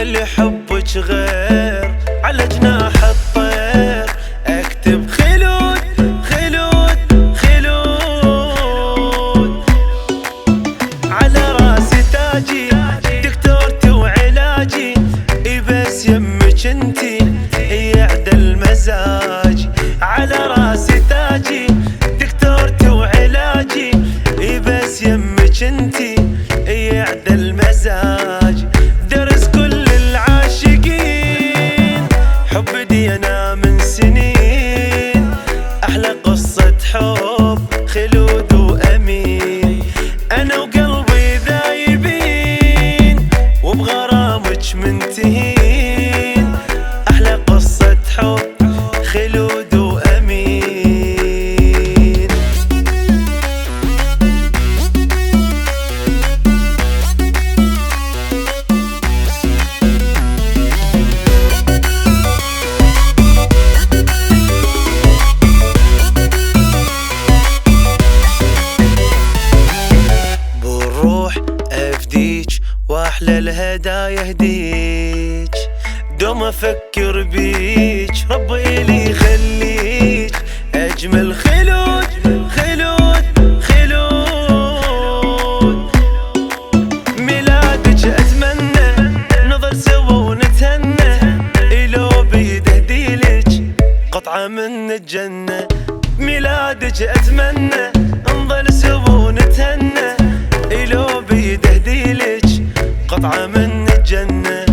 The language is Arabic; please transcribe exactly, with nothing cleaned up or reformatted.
اللي حبك غير على جناح الطير اكتب خلود خلود خلود على راسي تاجي دكتورتي وعلاجي بس يمك انتي يعدل مزاجي على راسي تاجي دكتورتي وعلاجي بس يمك انتي يعدل مزاجي درس كل العاشقين حب دينا من سنين احلى قصة حب خلود وامين انا وقلبي ذايبين وبغرامك منتهين احلى قصة حب خلود وامين بالروح افديك واحلى الهدايا اهديك دوم افكر بيك ربي لي يخليك اجمل خلود خلود خلود ميلادك اتمنى نظل سوا ونتهنى لو بيد اهديلك قطعة من الجنة ميلادك اتمنى نظل سوا ونتهنى لو بيد اهديلك قطعة من الجنة